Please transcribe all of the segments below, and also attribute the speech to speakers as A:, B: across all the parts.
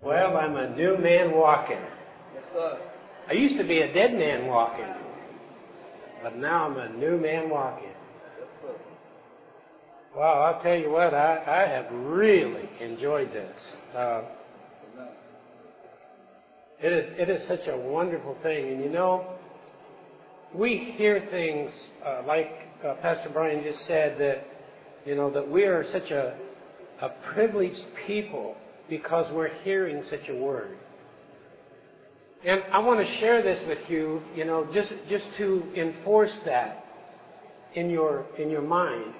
A: Well, I'm a new man walking.
B: Yes, sir.
A: I used to be a dead man walking, but now I'm a new man walking.
B: Yes, sir.
A: Wow, I'll tell you what, I have really enjoyed this. It is such a wonderful thing. And you know, we hear things like Pastor Brian just said, that, you know, that we are such a privileged people because we're hearing such a word. And I want to share this with you, you know, just to enforce that in your mind.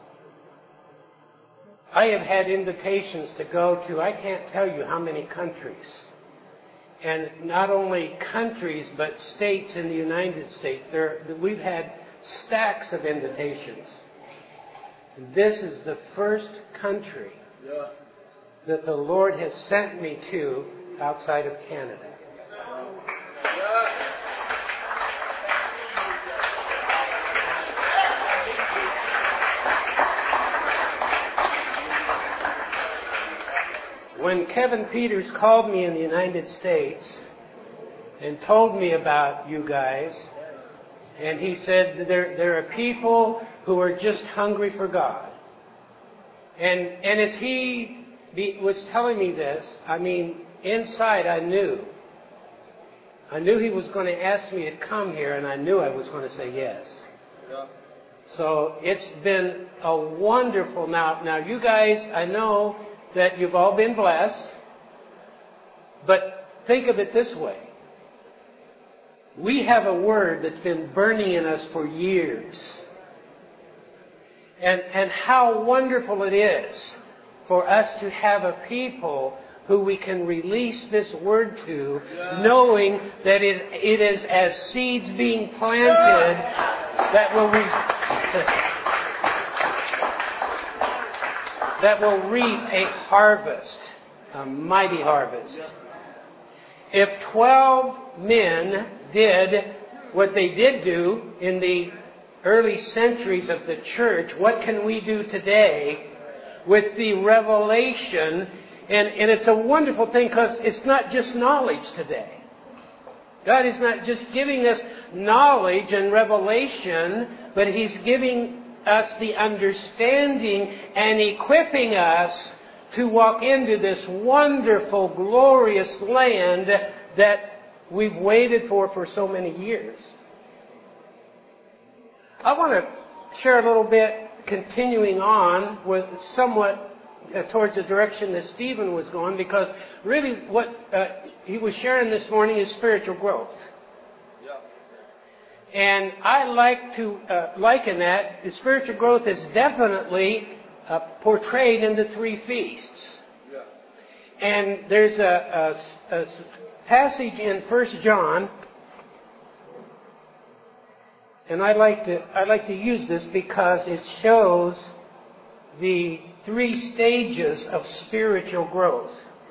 A: I have had invitations to go to, I can't tell you how many countries. And not only countries, but states in the United States. We've had stacks of invitations. This is the first country that the Lord has sent me to outside of Canada. When Kevin Peters called me in the United States and told me about you guys, and he said there are people who are just hungry for God. And as he was telling me this, I mean, inside I knew he was going to ask me to come here, and I knew I was going to say yes. Yeah. So it's been a wonderful, now you guys, I know that you've all been blessed, but think of it this way. We have a word that's been burning in us for years. And how wonderful it is for us to have a people who we can release this word to, knowing that it is as seeds being planted that will reap a harvest, a mighty harvest. If 12 men did what they did do in the early centuries of the church, what can we do today with the revelation? And it's a wonderful thing because it's not just knowledge today. God is not just giving us knowledge and revelation, but He's giving us the understanding and equipping us to walk into this wonderful, glorious land that we've waited for so many years. I want to share a little bit, continuing on with somewhat towards the direction that Stephen was going, because really what he was sharing this morning is spiritual growth. And I like to liken that. The spiritual growth is definitely portrayed in the three feasts. Yeah. And there's a passage in 1 John, and I like to use this because it shows the three stages of spiritual growth.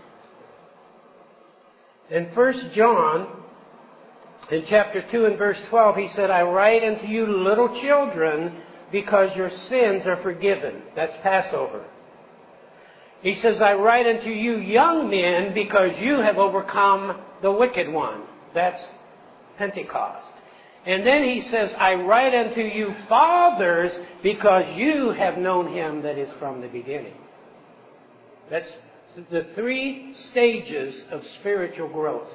A: In 1 John, in chapter 2 and verse 12, he said, I write unto you little children because your sins are forgiven. That's Passover. He says, I write unto you young men because you have overcome the wicked one. That's Pentecost. And then he says, I write unto you fathers because you have known him that is from the beginning. That's the three stages of spiritual growth.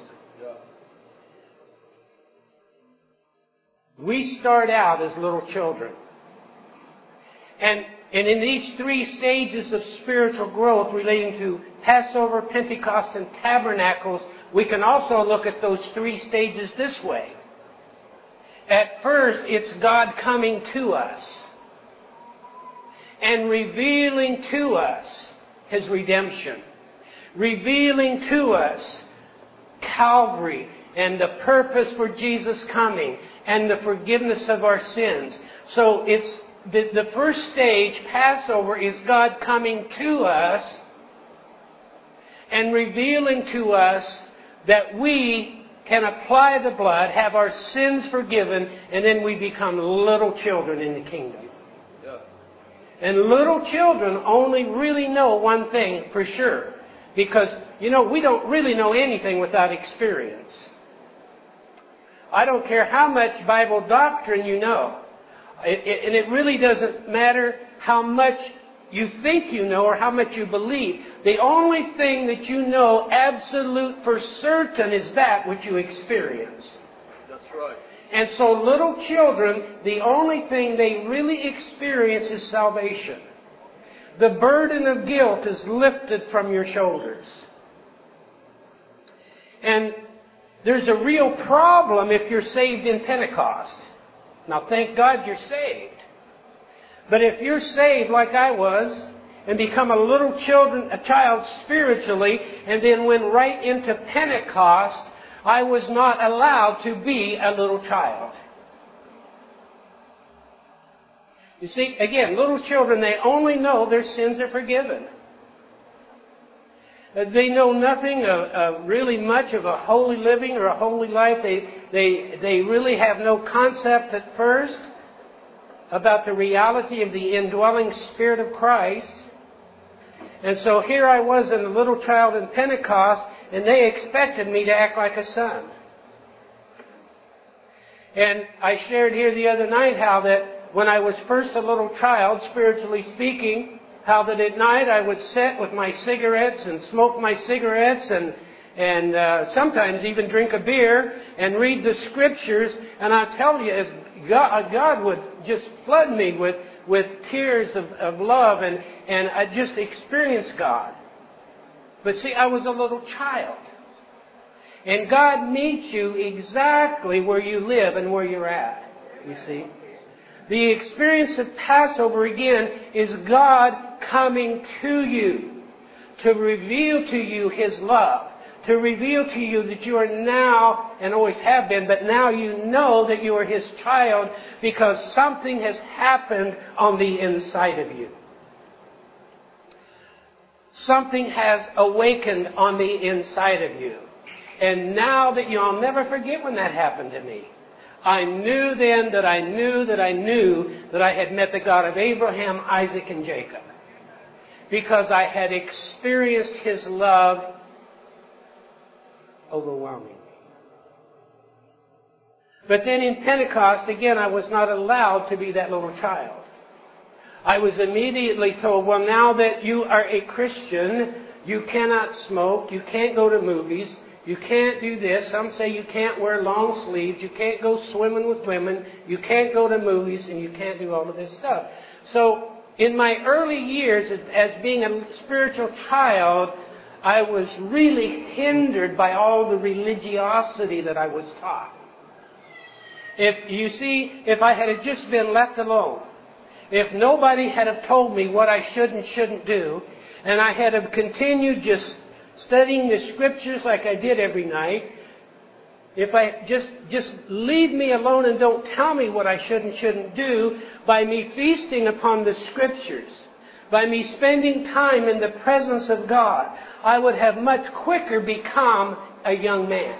A: We start out as little children. And in these three stages of spiritual growth relating to Passover, Pentecost, and Tabernacles, we can also look at those three stages this way. At first, it's God coming to us and revealing to us His redemption. Revealing to us Calvary and the purpose for Jesus coming and the forgiveness of our sins. So it's the first stage, Passover, is God coming to us and revealing to us that we can apply the blood, have our sins forgiven, and then we become little children in the kingdom. Yeah. And little children only really know one thing for sure. Because, we don't really know anything without experience. I don't care how much Bible doctrine you know. And it really doesn't matter how much you think you know or how much you believe. The only thing that you know absolute for certain is that which you experience.
B: That's right.
A: And so little children, the only thing they really experience is salvation. The burden of guilt is lifted from your shoulders. And there's a real problem if you're saved in Pentecost. Now, thank God you're saved. But if you're saved like I was, and become a child spiritually, and then went right into Pentecost, I was not allowed to be a little child. You see, again, little children, they only know their sins are forgiven. They know nothing of really much of a holy living or a holy life. They really have no concept at first about the reality of the indwelling Spirit of Christ. And so here I was in a little child in Pentecost, and they expected me to act like a son. And I shared here the other night how that when I was first a little child, spiritually speaking, how that at night I would sit with my cigarettes and smoke my cigarettes and sometimes even drink a beer and read the Scriptures. And I tell you, as God would just flood me with tears of love and I just experienced God. But see, I was a little child. And God meets you exactly where you live and where you're at, you see. The experience of Passover, again, is God coming to you to reveal to you His love, to reveal to you that you are now, and always have been, but now you know that you are His child because something has happened on the inside of you. Something has awakened on the inside of you. And now that I'll never forget when that happened to me. I knew then that I knew that I knew that I had met the God of Abraham, Isaac, and Jacob. Because I had experienced His love overwhelming me. But then in Pentecost, again, I was not allowed to be that little child. I was immediately told, well, now that you are a Christian, you cannot smoke, you can't go to movies, you can't do this. Some say you can't wear long sleeves, you can't go swimming with women, you can't go to movies, and you can't do all of this stuff. So in my early years as being a spiritual child, I was really hindered by all the religiosity that I was taught. If I had just been left alone, if nobody had have told me what I should and shouldn't do, and I had have continued just studying the Scriptures like I did every night, if I just leave me alone and don't tell me what I should and shouldn't do, by me feasting upon the Scriptures, by me spending time in the presence of God, I would have much quicker become a young man.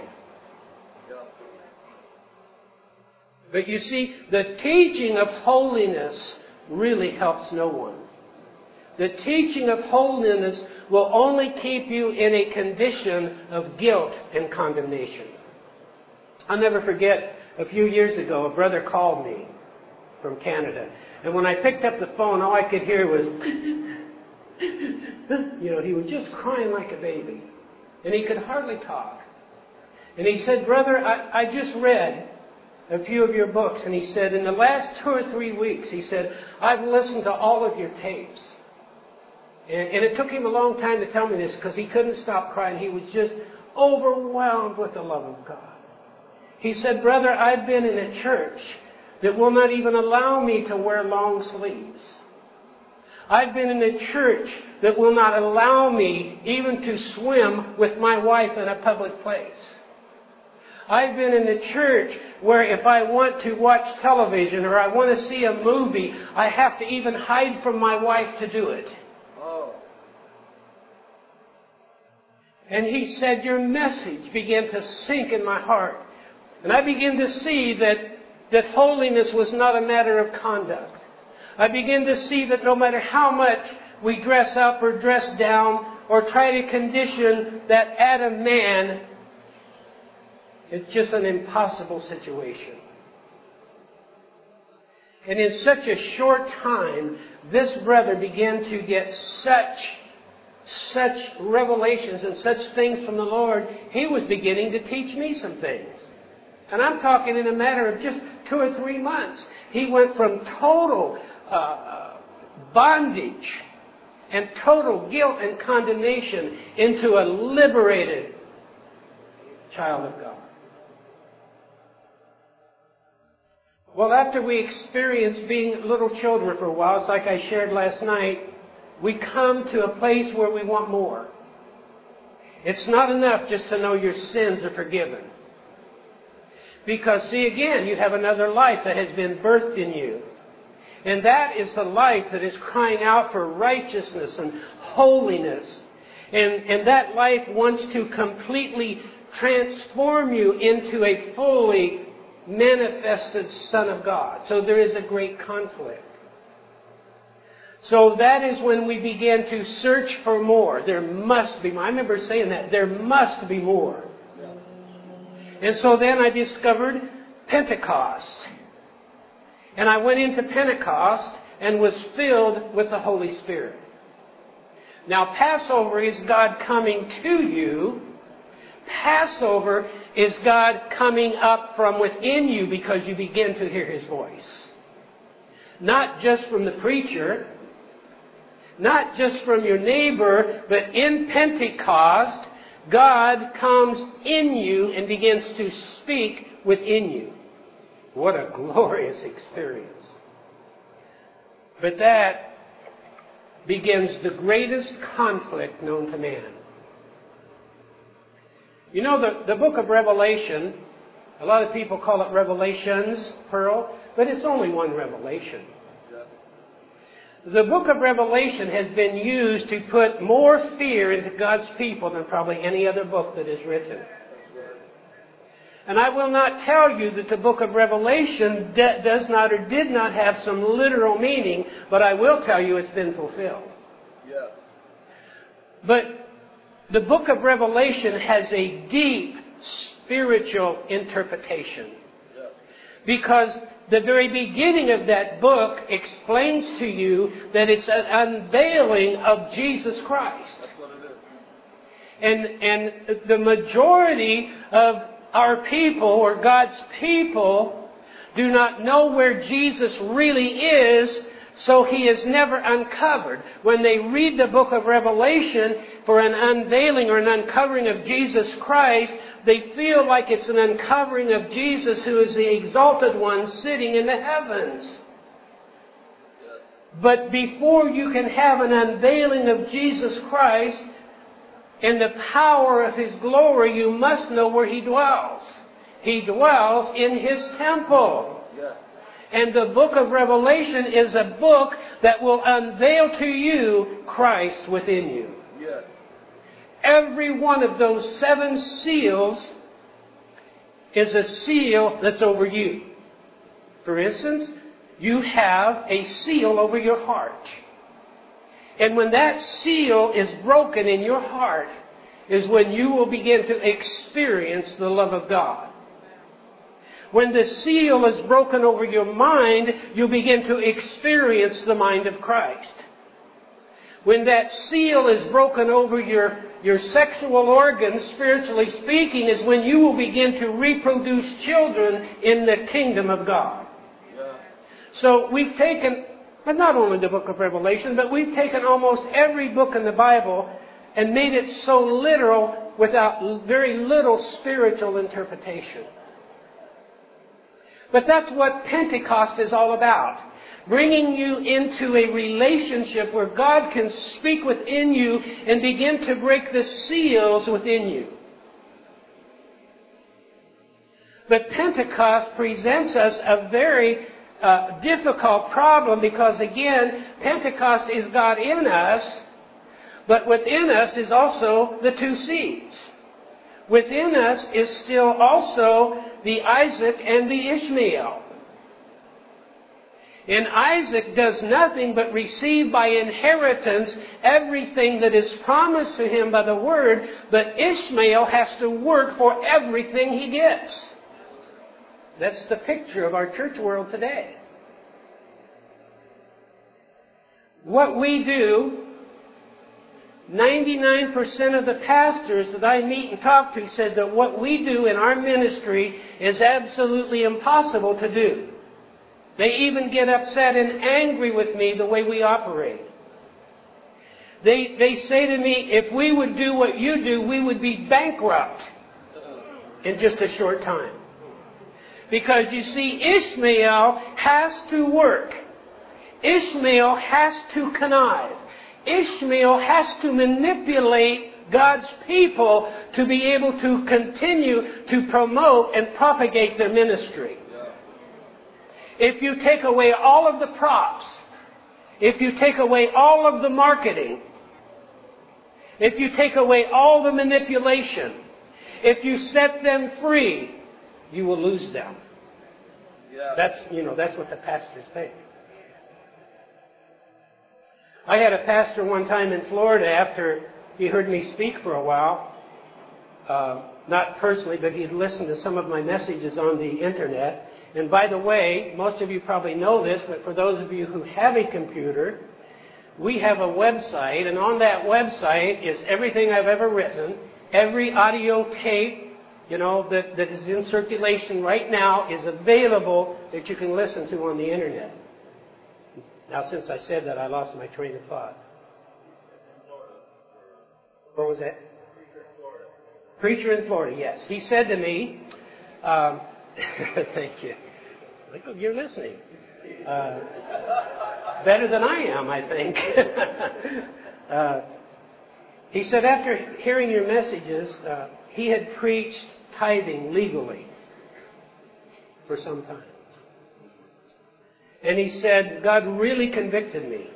A: But you see, the teaching of holiness really helps no one. The teaching of holiness will only keep you in a condition of guilt and condemnation. I'll never forget, a few years ago, a brother called me from Canada. And when I picked up the phone, all I could hear was, he was just crying like a baby. And he could hardly talk. And he said, brother, I just read a few of your books. And he said, in the last 2 or 3 weeks, he said, I've listened to all of your tapes. And it took him a long time to tell me this because he couldn't stop crying. He was just overwhelmed with the love of God. He said, brother, I've been in a church that will not even allow me to wear long sleeves. I've been in a church that will not allow me even to swim with my wife in a public place. I've been in a church where if I want to watch television or I want to see a movie, I have to even hide from my wife to do it. And he said, your message began to sink in my heart. And I began to see that holiness was not a matter of conduct. I began to see that no matter how much we dress up or dress down, or try to condition that Adam man, it's just an impossible situation. And in such a short time, this brother began to get such revelations and such things from the Lord, he was beginning to teach me some things. And I'm talking in a matter of just 2 or 3 months. He went from total bondage and total guilt and condemnation into a liberated child of God. Well, after we experience being little children for a while, it's like I shared last night, we come to a place where we want more. It's not enough just to know your sins are forgiven. Because, see, again, you have another life that has been birthed in you. And that is the life that is crying out for righteousness and holiness. And that life wants to completely transform you into a fully manifested Son of God. So there is a great conflict. So that is when we began to search for more. There must be more. I remember saying that. There must be more. And so then I discovered Pentecost. And I went into Pentecost and was filled with the Holy Spirit. Now, Passover is God coming to you. Passover is God coming up from within you because you begin to hear His voice. Not just from the preacher, not just from your neighbor, but in Pentecost, God comes in you and begins to speak within you. What a glorious experience. But that begins the greatest conflict known to man. You know, the book of Revelation, a lot of people call it Revelations, Pearl, but it's only one revelation. The book of Revelation has been used to put more fear into God's people than probably any other book that is written. And I will not tell you that the book of Revelation does not or did not have some literal meaning, but I will tell you it's been fulfilled. Yes. But the book of Revelation has a deep spiritual interpretation. Yes. Because the very beginning of that book explains to you that it's an unveiling of Jesus Christ. That's what it is. And the majority of our people, or God's people, do not know where Jesus really is, so He is never uncovered. When they read the book of Revelation for an unveiling or an uncovering of Jesus Christ, they feel like it's an uncovering of Jesus, who is the exalted one sitting in the heavens. But before you can have an unveiling of Jesus Christ and the power of His glory, you must know where He dwells. He dwells in His temple. And the book of Revelation is a book that will unveil to you Christ within you. Every one of those 7 seals is a seal that's over you. For instance, you have a seal over your heart. And when that seal is broken in your heart, is when you will begin to experience the love of God. When the seal is broken over your mind, you'll begin to experience the mind of Christ. When that seal is broken over your sexual organs, spiritually speaking, is when you will begin to reproduce children in the kingdom of God. Yeah. So we've taken, but not only the book of Revelation, but we've taken almost every book in the Bible and made it so literal without very little spiritual interpretation. But that's what Pentecost is all about. Bringing you into a relationship where God can speak within you and begin to break the seals within you. But Pentecost presents us a very difficult problem because, again, Pentecost is God in us, but within us is also the 2 seeds. Within us is still also the Isaac and the Ishmael. And Isaac does nothing but receive by inheritance everything that is promised to him by the Word, but Ishmael has to work for everything he gets. That's the picture of our church world today. What we do, 99% of the pastors that I meet and talk to said that what we do in our ministry is absolutely impossible to do. They even get upset and angry with me the way we operate. They say to me, if we would do what you do, we would be bankrupt in just a short time. Because you see, Ishmael has to work. Ishmael has to connive. Ishmael has to manipulate God's people to be able to continue to promote and propagate their ministry. If you take away all of the props, if you take away all of the marketing, if you take away all the manipulation, if you set them free, you will lose them. That's what the pastors think. I had a pastor one time in Florida after he heard me speak for a while. Not personally, but he'd listened to some of my messages on the internet. And by the way, most of you probably know this, but for those of you who have a computer, we have a website, and on that website is everything I've ever written, every audio tape, that is in circulation right now is available that you can listen to on the internet. Now, since I said that, I lost my train of thought. What was that? Preacher in Florida, yes. He said to me, thank you. You're listening. Better than I am, I think. He said after hearing your messages, he had preached tithing legally for some time. And he said, God really convicted me.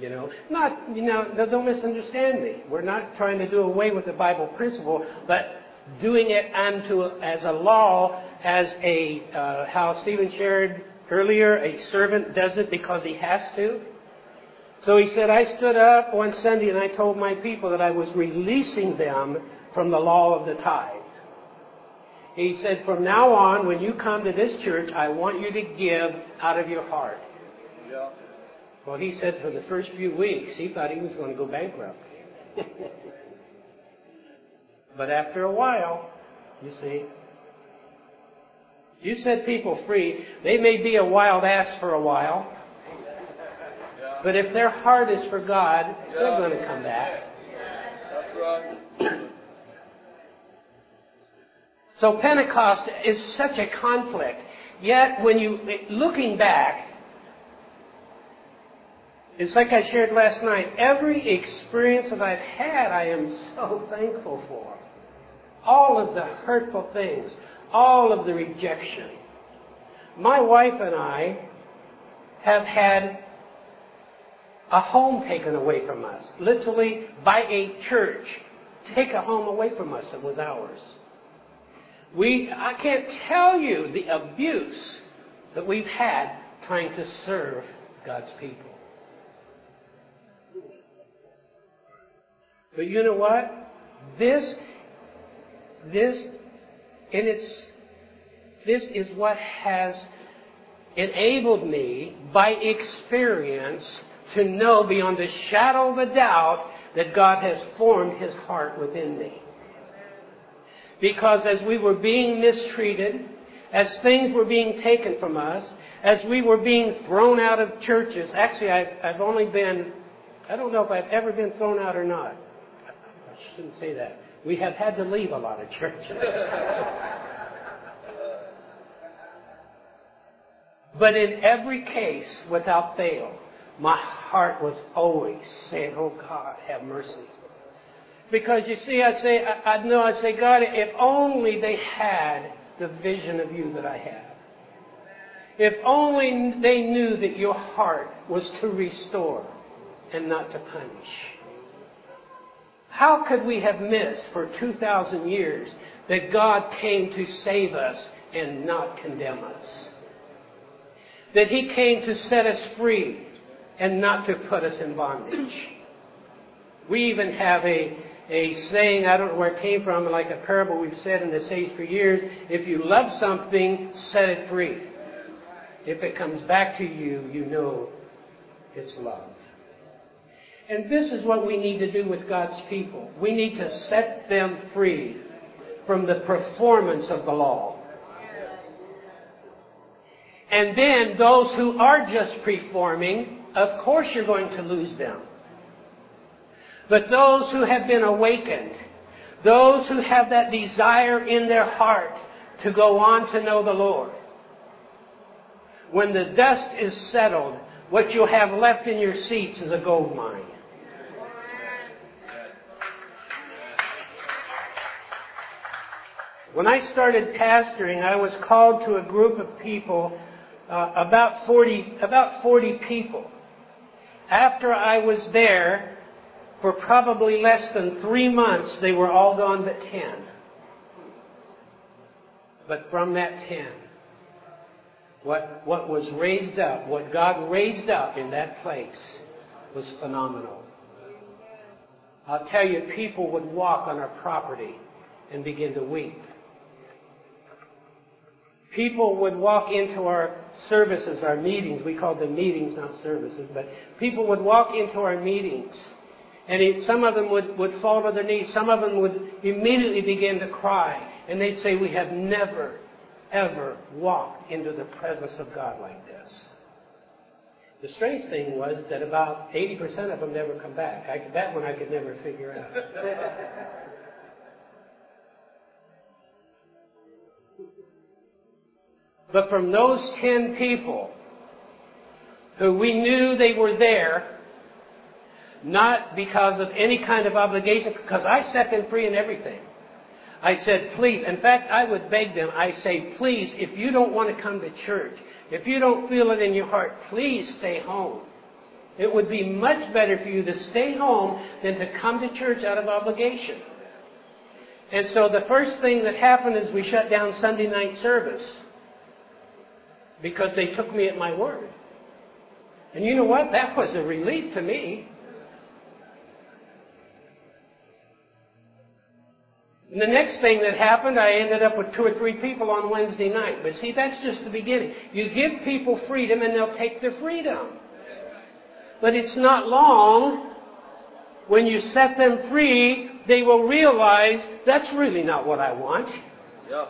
A: Don't misunderstand me. We're not trying to do away with the Bible principle, but doing it as a law, as how Stephen shared earlier, a servant does it because he has to. So he said, I stood up one Sunday and I told my people that I was releasing them from the law of the tithe. He said, from now on, when you come to this church, I want you to give out of your heart. Yeah. Well, he said for the first few weeks, he thought he was going to go bankrupt. But after a while, you see, you set people free. They may be a wild ass for a while. But if their heart is for God, they're going to come back. That's right. So Pentecost is such a conflict. Yet when looking back, it's like I shared last night, every experience that I've had, I am so thankful for. All of the hurtful things, all of the rejection. My wife and I have had a home taken away from us. Literally by a church. Take a home away from us that was ours. I can't tell you the abuse that we've had trying to serve God's people. But you know what? This is what has enabled me by experience to know beyond a shadow of a doubt that God has formed His heart within me. Because as we were being mistreated, as things were being taken from us, as we were being thrown out of churches, actually I've only been, I don't know if I've ever been thrown out or not. I shouldn't say that. We have had to leave a lot of churches. But in every case, without fail, my heart was always saying, oh God, have mercy. Because you see, I'd say, God, if only they had the vision of you that I have. If only they knew that your heart was to restore and not to punish. How could we have missed for 2,000 years that God came to save us and not condemn us? that He came to set us free and not to put us in bondage. We even have a saying, I don't know where it came from, like a parable we've said in this age for years: if you love something, set it free. If it comes back to you, you know it's love. And this is what we need to do with God's people. We need to set them free from the performance of the law. And then those who are just performing, of course you're going to lose them. But those who have been awakened, those who have that desire in their heart to go on to know the Lord, when the dust is settled, what you'll have left in your seats is a gold mine. When I started pastoring, I was called to a group of people, about 40 people. After I was there, for probably less than 3 months, they were all gone but 10. But from that 10, what was raised up, what God raised up in that place was phenomenal. I'll tell you, people would walk on our property and begin to weep. People would walk into our services, our meetings. We called them meetings, not services. But people would walk into our meetings. And some of them would fall to their knees. Some of them would immediately begin to cry. And they'd say, we have never, ever walked into the presence of God like this. The strange thing was that about 80% of them never come back. That one I could never figure out. But from those 10 people who we knew they were there, not because of any kind of obligation, because I set them free in everything. I said, please, in fact, I would beg them, I say, please, if you don't want to come to church, if you don't feel it in your heart, please stay home. It would be much better for you to stay home than to come to church out of obligation. And so the first thing that happened is we shut down Sunday night service, because they took me at my word. And you know what? That was a relief to me. And the next thing that happened, I ended up with 2 or 3 people on Wednesday night. But see, that's just the beginning. You give people freedom and they'll take their freedom. But it's not long, when you set them free, they will realize that's really not what I want. Yeah.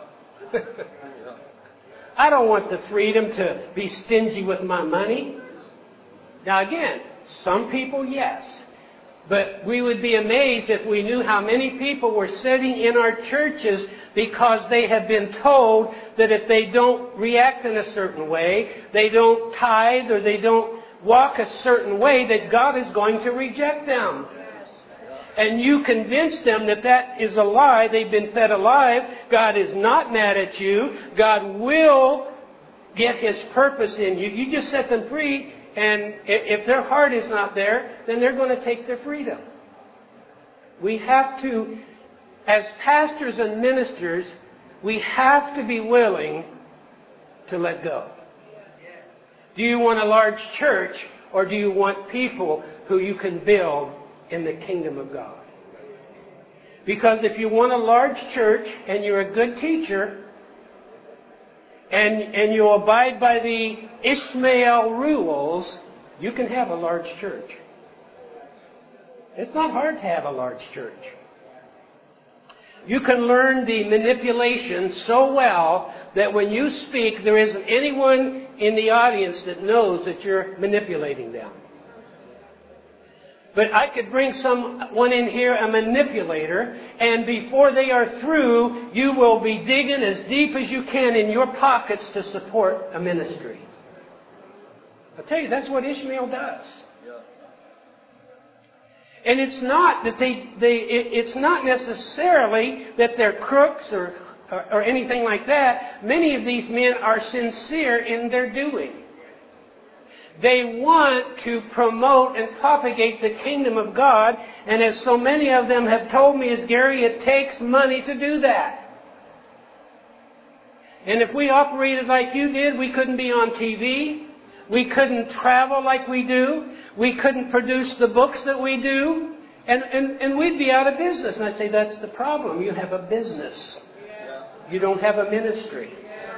A: I don't want the freedom to be stingy with my money. Now again, some people, yes. But we would be amazed if we knew how many people were sitting in our churches because they have been told that if they don't react in a certain way, they don't tithe, or they don't walk a certain way, that God is going to reject them. And you convince them that that is a lie. They've been fed a lie. God is not mad at you. God will get His purpose in you. You just set them free, and if their heart is not there, then they're going to take their freedom. We have to, as pastors and ministers, we have to be willing to let go. Do you want a large church, or do you want people who you can build in the kingdom of God? Because if you want a large church and you're a good teacher and you abide by the Ishmael rules, you can have a large church. It's not hard to have a large church. You can learn the manipulation so well that when you speak, there isn't anyone in the audience that knows that you're manipulating them. But I could bring someone in here, a manipulator, and before they are through, you will be digging as deep as you can in your pockets to support a ministry. I'll tell you, that's what Ishmael does. And it's not that it's not necessarily that they're crooks or anything like that. Many of these men are sincere in their doing. They want to promote and propagate the kingdom of God. And as so many of them have told me, as Gary, it takes money to do that. And if we operated like you did, we couldn't be on TV. We couldn't travel like we do. We couldn't produce the books that we do. And we'd be out of business. And I'd say, that's the problem. You have a business. You don't have a ministry.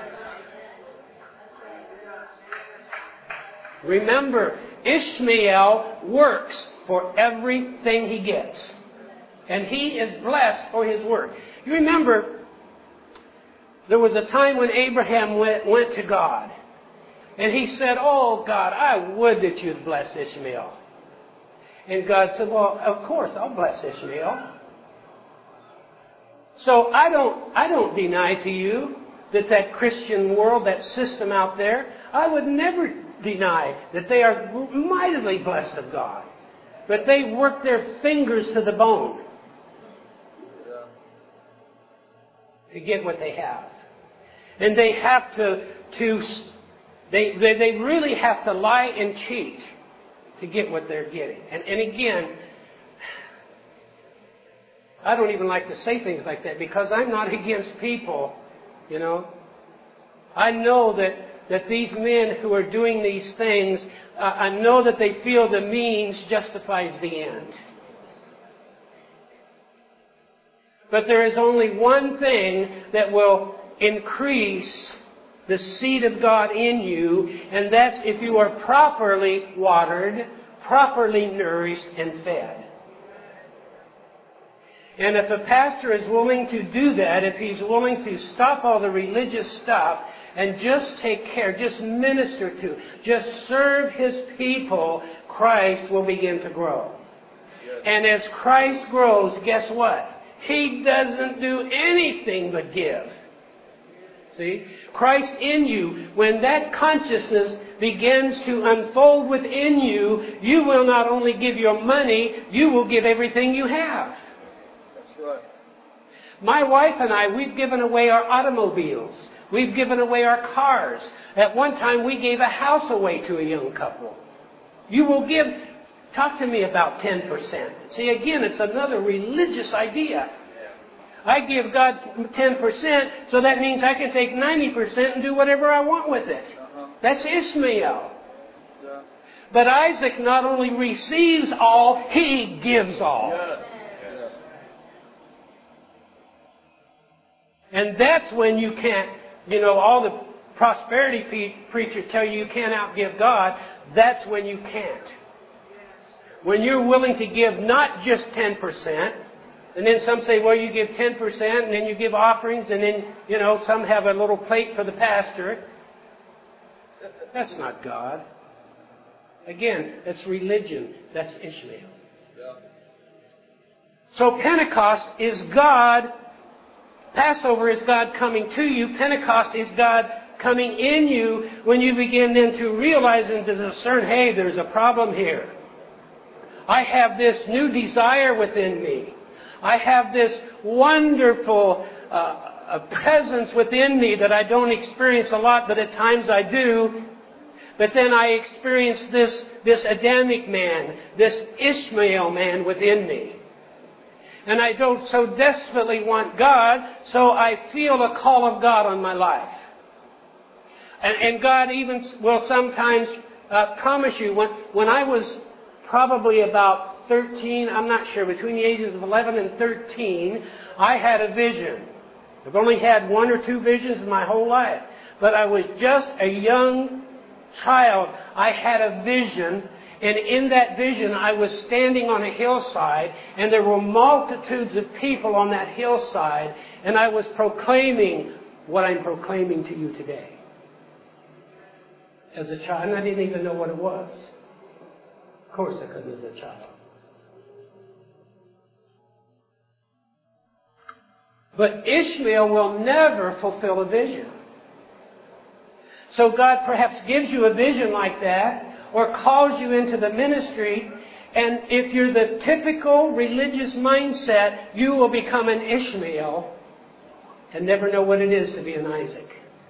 A: Remember, Ishmael works for everything he gets. And he is blessed for his work. You remember, there was a time when Abraham went to God. And he said, oh, God, I would that you'd bless Ishmael. And God said, well, of course, I'll bless Ishmael. So I don't deny to you that Christian world, that system out there, I would never deny that they are mightily blessed of God. But they work their fingers to the bone to get what they have. And they have they really have to lie and cheat to get what they're getting. And again, I don't even like to say things like that because I'm not against people, you know. I know that these men who are doing these things, I know that they feel the means justifies the end. But there is only one thing that will increase the seed of God in you, and that's if you are properly watered, properly nourished, and fed. And if a pastor is willing to do that, if he's willing to stop all the religious stuff and just take care, just minister to, just serve his people, Christ will begin to grow. And as Christ grows, guess what? He doesn't do anything but give. See? Christ in you, when that consciousness begins to unfold within you, you will not only give your money, you will give everything you have.
B: That's right.
A: My wife and I, we've given away our automobiles. We've given away our cars. At one time, we gave a house away to a young couple. You will give, talk to me about 10%. See, again, it's another religious idea. I give God 10%, so that means I can take 90% and do whatever I want with it. That's Ishmael. But Isaac not only receives all, he gives all. And that's when you can't, all the prosperity preachers tell you can't outgive God. That's when you can't. When you're willing to give not just 10%, and then some say, well, you give 10%, and then you give offerings, and then, some have a little plate for the pastor. That's not God. Again, that's religion. That's Ishmael. Yeah. So Pentecost is God. Passover is God coming to you. Pentecost is God coming in you when you begin then to realize and to discern, hey, there's a problem here. I have this new desire within me. I have this wonderful presence within me that I don't experience a lot, but at times I do. But then I experience this Adamic man, this Ishmael man within me. And I don't so desperately want God, so I feel a call of God on my life. And God even will sometimes promise you, when I was probably about 13, I'm not sure, between the ages of 11 and 13, I had a vision. I've only had one or two visions in my whole life. But I was just a young child. I had a vision, and in that vision I was standing on a hillside, and there were multitudes of people on that hillside, and I was proclaiming what I'm proclaiming to you today. As a child, and I didn't even know what it was. Of course I couldn't as a child. But Ishmael will never fulfill a vision. So God perhaps gives you a vision like that, or calls you into the ministry, and if you're the typical religious mindset, you will become an Ishmael and never know what it is to be an Isaac.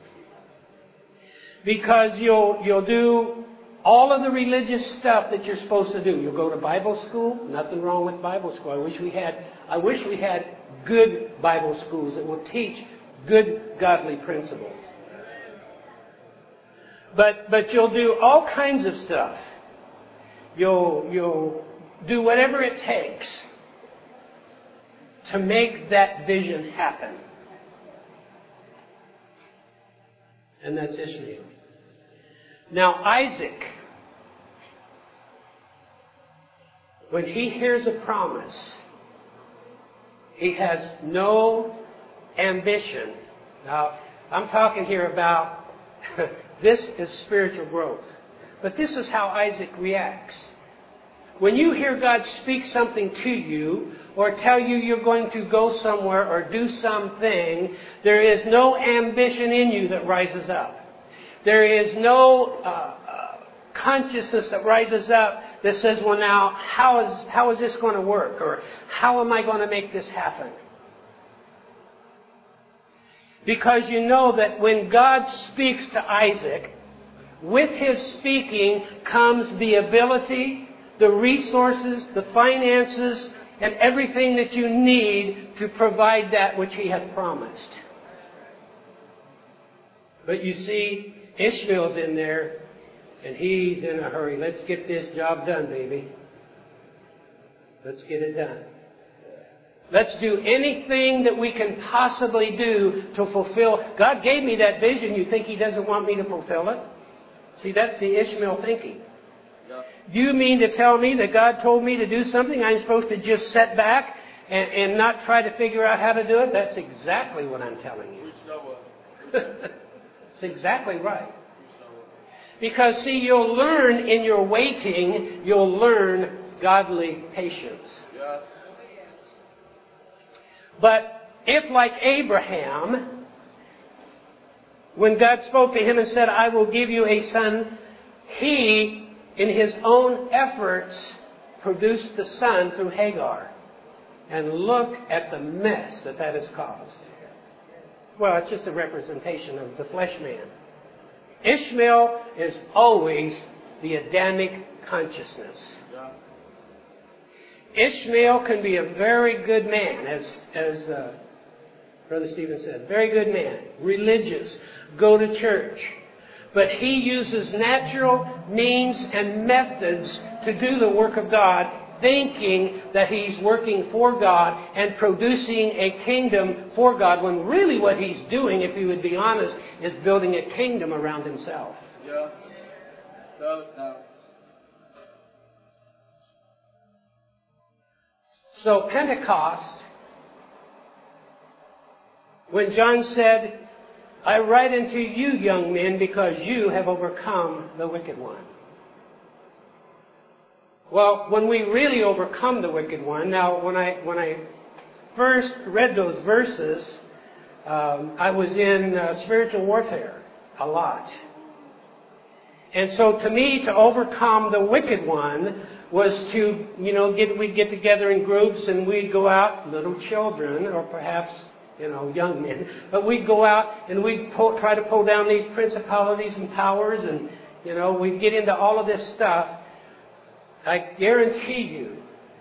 A: Because you'll do all of the religious stuff that you're supposed to do. You'll go to Bible school. Nothing wrong with Bible school. I wish we had good Bible schools that will teach good godly principles. But you'll do all kinds of stuff. You'll do whatever it takes to make that vision happen. And that's Ishmael. Now Isaac, when he hears a promise, he has no ambition. Now, I'm talking here about this is spiritual growth. But this is how Isaac reacts. When you hear God speak something to you or tell you you're going to go somewhere or do something, there is no ambition in you that rises up. There is no consciousness that rises up that says, well, now, how is this going to work? Or how am I going to make this happen? Because you know that when God speaks to Isaac, with his speaking comes the ability, the resources, the finances, and everything that you need to provide that which he had promised. But you see, Ishmael's in there, and he's in a hurry. Let's get this job done, baby. Let's get it done. Let's do anything that we can possibly do to fulfill. God gave me that vision. You think he doesn't want me to fulfill it? See, that's the Ishmael thinking. Yeah. You mean to tell me that God told me to do something, I'm supposed to just sit back and not try to figure out how to do it? That's exactly what I'm telling you. It's exactly right. Because, see, you'll learn in your waiting, you'll learn godly patience. Yeah. But if, like Abraham, when God spoke to him and said, I will give you a son, he, in his own efforts, produced the son through Hagar. And look at the mess that has caused. Well, it's just a representation of the flesh man. Ishmael is always the Adamic consciousness. Ishmael can be a very good man, as Brother Stephen said. Very good man. Religious. Go to church. But he uses natural means and methods to do the work of God, thinking that he's working for God and producing a kingdom for God, when really what he's doing, if he would be honest, is building a kingdom around himself. Yeah. So Pentecost, when John said, I write unto you, young men, because you have overcome the wicked one. Well, when we really overcome the wicked one, now when I first read those verses, I was in spiritual warfare a lot. And so to me, to overcome the wicked one was to, we'd get together in groups and we'd go out, little children, or perhaps, young men, but we'd go out and we'd try to pull down these principalities and powers, and, we'd get into all of this stuff. I guarantee you,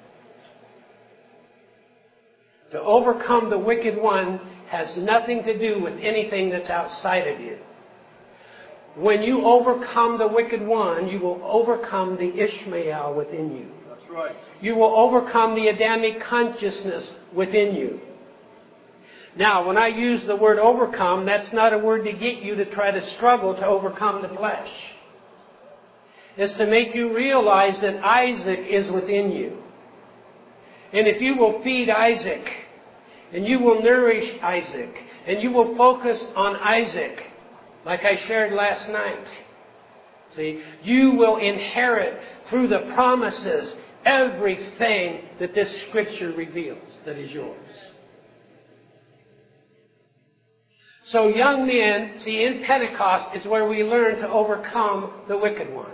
A: to overcome the wicked one has nothing to do with anything that's outside of you. When you overcome the wicked one, you will overcome the Ishmael within you. That's right. You will overcome the Adamic consciousness within you. Now, when I use the word overcome, that's not a word to get you to try to struggle to overcome the flesh. It's to make you realize that Isaac is within you. And if you will feed Isaac, and you will nourish Isaac, and you will focus on Isaac, like I shared last night, see, you will inherit through the promises everything that this Scripture reveals that is yours. So young men, see, in Pentecost is where we learn to overcome the wicked one.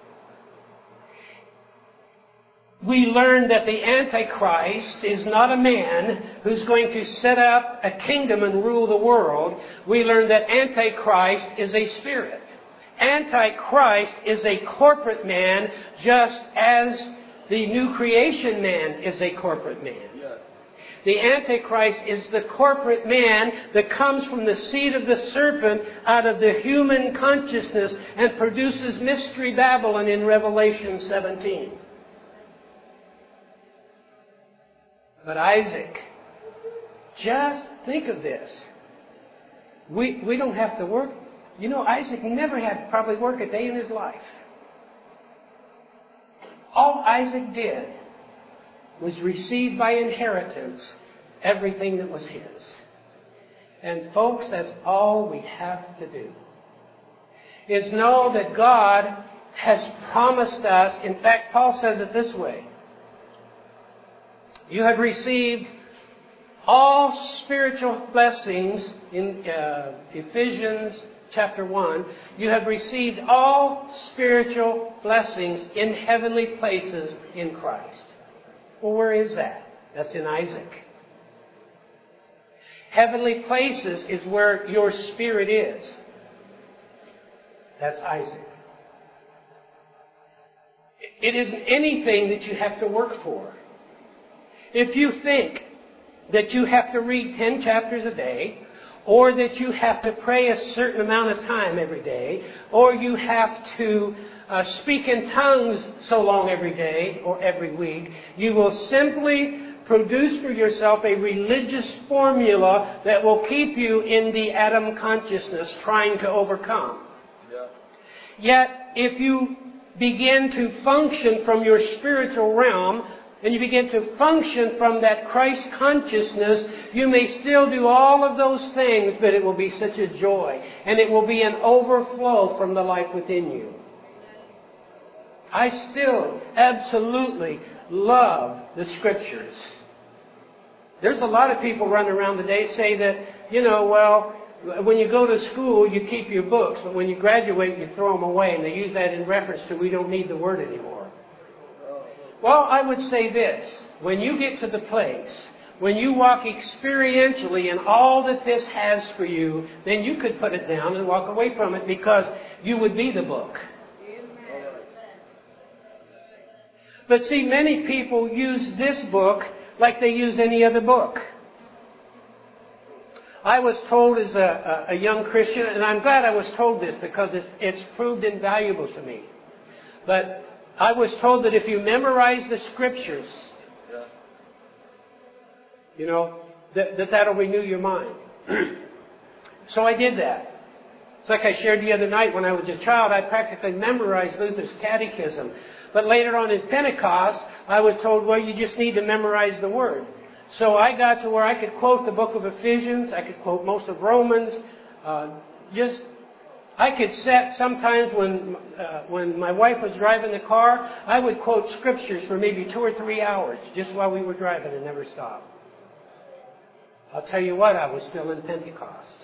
A: We learn that the Antichrist is not a man who's going to set up a kingdom and rule the world. We learn that Antichrist is a spirit. Antichrist is a corporate man, just as the new creation man is a corporate man. The Antichrist is the corporate man that comes from the seed of the serpent out of the human consciousness and produces Mystery Babylon in Revelation 17. But Isaac, just think of this. We don't have to work. You know, Isaac never had to probably work a day in his life. All Isaac did was receive by inheritance everything that was his. And folks, that's all we have to do. Is know that God has promised us. In fact, Paul says it this way. You have received all spiritual blessings in Ephesians chapter 1. You have received all spiritual blessings in heavenly places in Christ. Well, where is that? That's in Isaac. Heavenly places is where your spirit is. That's Isaac. It isn't anything that you have to work for. If you think that you have to read 10 chapters a day, or that you have to pray a certain amount of time every day, or you have to speak in tongues so long every day or every week, you will simply produce for yourself a religious formula that will keep you in the Adam consciousness trying to overcome. Yeah. Yet, if you begin to function from your spiritual realm, and you begin to function from that Christ consciousness, you may still do all of those things, but it will be such a joy. And it will be an overflow from the life within you. I still absolutely love the Scriptures. There's a lot of people running around today say that, when you go to school, you keep your books, but when you graduate, you throw them away. And they use that in reference to we don't need the Word anymore. Well, I would say this. When you get to the place, when you walk experientially in all that this has for you, then you could put it down and walk away from it because you would be the book. But see, many people use this book like they use any other book. I was told as a young Christian, and I'm glad I was told this because it's proved invaluable to me. But I was told that if you memorize the Scriptures, that'll renew your mind. So I did that. It's like I shared the other night when I was a child, I practically memorized Luther's catechism. But later on in Pentecost, I was told, well, you just need to memorize the Word. So I got to where I could quote the book of Ephesians, I could quote most of Romans, I could sit sometimes when my wife was driving the car, I would quote Scriptures for maybe 2 or 3 hours just while we were driving and never stop. I'll tell you what, I was still in Pentecost.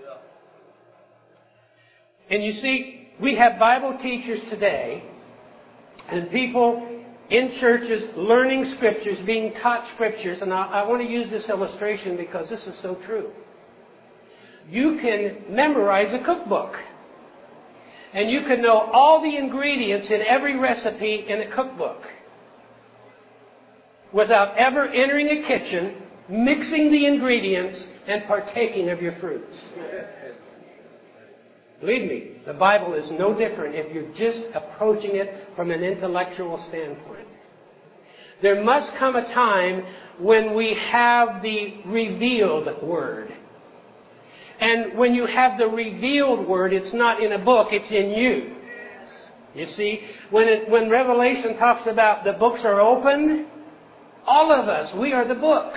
A: And you see, we have Bible teachers today and people in churches learning Scriptures, being taught Scriptures. And I want to use this illustration because this is so true. You can memorize a cookbook. And you can know all the ingredients in every recipe in a cookbook without ever entering a kitchen, mixing the ingredients, and partaking of your fruits. Believe me, the Bible is no different if you're just approaching it from an intellectual standpoint. There must come a time when we have the revealed Word. And when you have the revealed Word, it's not in a book, it's in you. You see, when Revelation talks about the books are open, all of us, we are the book.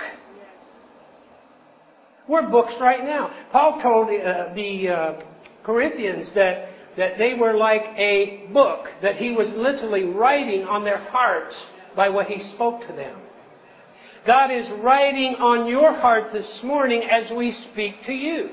A: We're books right now. Paul told the Corinthians that they were like a book, that he was literally writing on their hearts by what he spoke to them. God is writing on your heart this morning as we speak to you.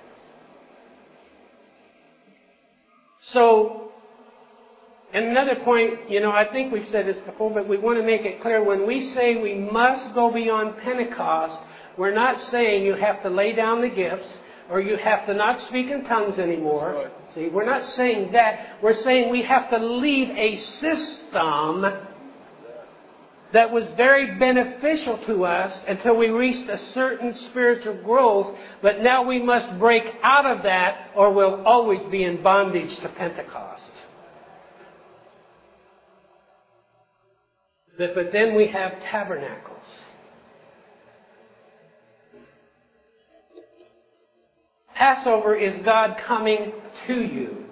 A: So, and another point, I think we've said this before, but we want to make it clear. When we say we must go beyond Pentecost, we're not saying you have to lay down the gifts or you have to not speak in tongues anymore. Right. See, we're not saying that. We're saying we have to leave a system that was very beneficial to us until we reached a certain spiritual growth, but now we must break out of that or we'll always be in bondage to Pentecost. But then we have tabernacles. Passover is God coming to you.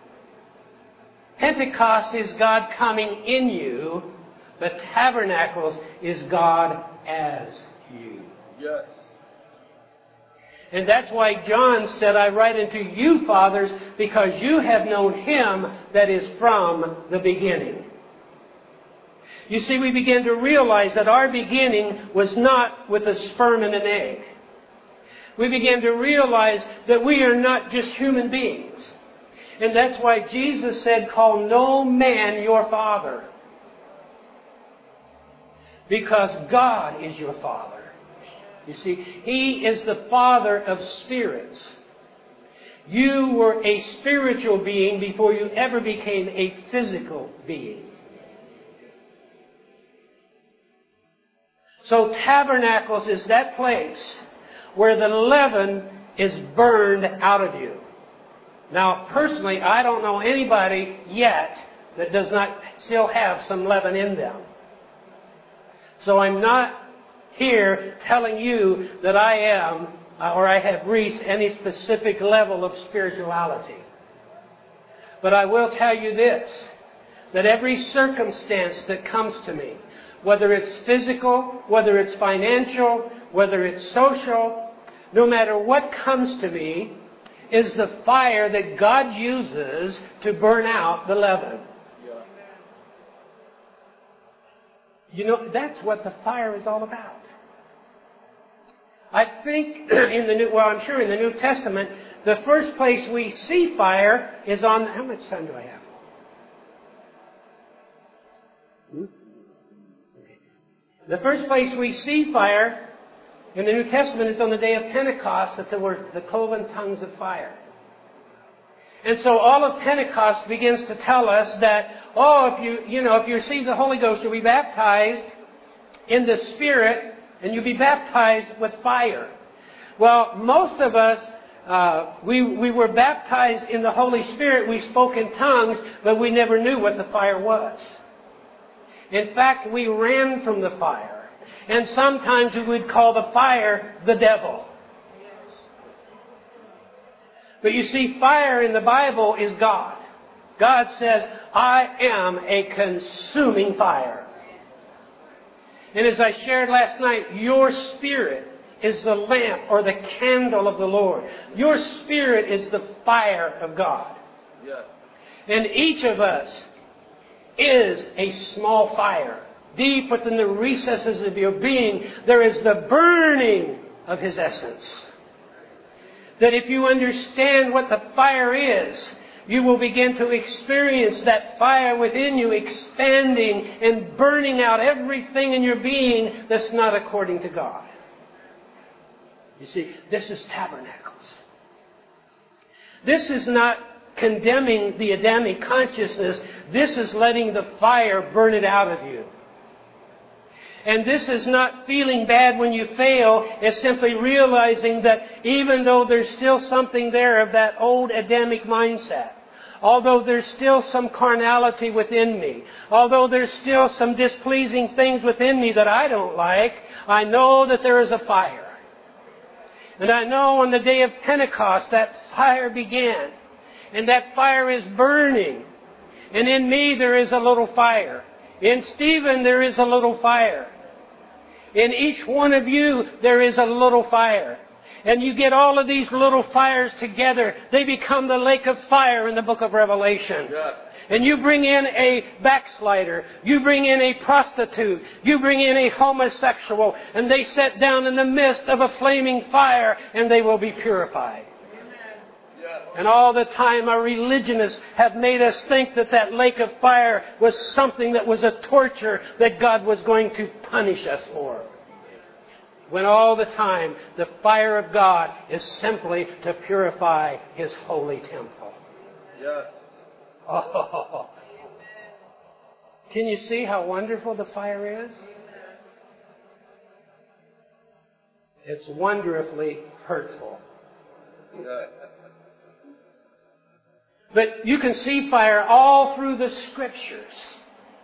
A: Pentecost is God coming in you. But tabernacles is God as you.
B: Yes.
A: And that's why John said, I write unto you, fathers, because you have known Him that is from the beginning. You see, we begin to realize that our beginning was not with a sperm and an egg. We begin to realize that we are not just human beings. And that's why Jesus said, call no man your father. Because God is your Father. You see, He is the Father of spirits. You were a spiritual being before you ever became a physical being. So tabernacles is that place where the leaven is burned out of you. Now, personally, I don't know anybody yet that does not still have some leaven in them. So I'm not here telling you that I am or I have reached any specific level of spirituality. But I will tell you this, that every circumstance that comes to me, whether it's physical, whether it's financial, whether it's social, no matter what comes to me, is the fire that God uses to burn out the leaven. You know, that's what the fire is all about. I think I'm sure in the New Testament, the first place we see fire is on, how much time do I have? Okay. The first place we see fire in the New Testament is on the day of Pentecost, that there were the cloven tongues of fire. And so all of Pentecost begins to tell us that, if you receive the Holy Ghost, you'll be baptized in the Spirit, and you'll be baptized with fire. Well, most of us, we were baptized in the Holy Spirit. We spoke in tongues, but we never knew what the fire was. In fact, we ran from the fire. And sometimes we would call the fire the devil. But you see, fire in the Bible is God. God says, I am a consuming fire. And as I shared last night, your spirit is the lamp or the candle of the Lord. Your spirit is the fire of God. Yes. And each of us is a small fire. Deep within the recesses of your being, there is the burning of His essence. That if you understand what the fire is, you will begin to experience that fire within you expanding and burning out everything in your being that's not according to God. You see, this is tabernacles. This is not condemning the Adamic consciousness. This is letting the fire burn it out of you. And this is not feeling bad when you fail. It's simply realizing that even though there's still something there of that old Adamic mindset, although there's still some carnality within me, although there's still some displeasing things within me that I don't like, I know that there is a fire. And I know on the day of Pentecost that fire began. And that fire is burning. And in me there is a little fire. In Stephen there is a little fire. In each one of you there is a little fire. And you get all of these little fires together. They become the lake of fire in the book of Revelation. Yes. And you bring in a backslider. You bring in a prostitute. You bring in a homosexual. And they sit down in the midst of a flaming fire and they will be purified. And all the time our religionists have made us think that that lake of fire was something that was a torture that God was going to punish us for. When all the time the fire of God is simply to purify His holy temple. Yes. Oh. Can you see how wonderful the fire is? It's wonderfully hurtful. But you can see fire all through the Scriptures.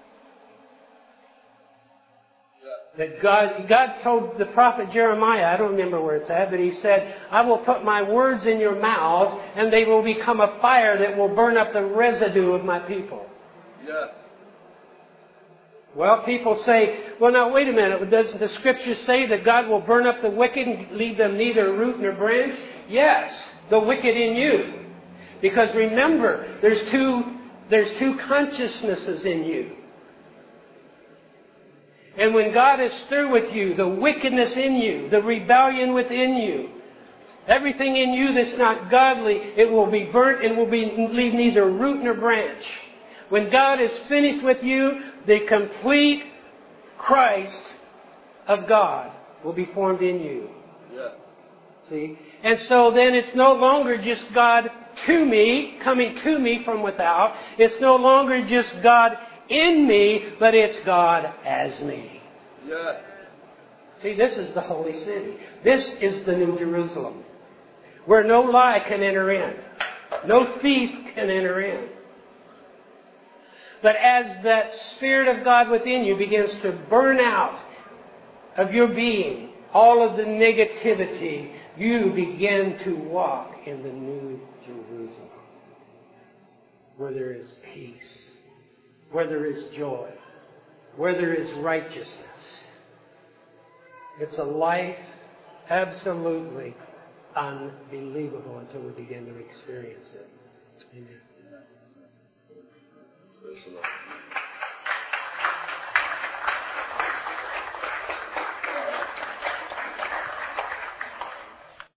A: That God told the prophet Jeremiah, I don't remember where it's at, but He said, I will put my words in your mouth and they will become a fire that will burn up the residue of my people.
B: Yes.
A: Well, people say, well, now wait a minute. Doesn't the Scripture say that God will burn up the wicked and leave them neither root nor branch? Yes, the wicked in you. Because remember, there's two consciousnesses in you. And when God is through with you, the wickedness in you, the rebellion within you, everything in you that's not godly, it will be burnt and will leave neither root nor branch. When God is finished with you, the complete Christ of God will be formed in you.
B: Yeah.
A: See? And so then it's no longer just God to me, coming to me from without. It's no longer just God in me, but it's God as me.
B: Yes.
A: See, this is the holy city. This is the New Jerusalem, where no lie can enter in. No thief can enter in. But as that Spirit of God within you begins to burn out of your being all of the negativity, you begin to walk in the New Jerusalem, where there is peace, where there is joy, where there is righteousness. It's a life absolutely unbelievable until we begin to experience it. Amen.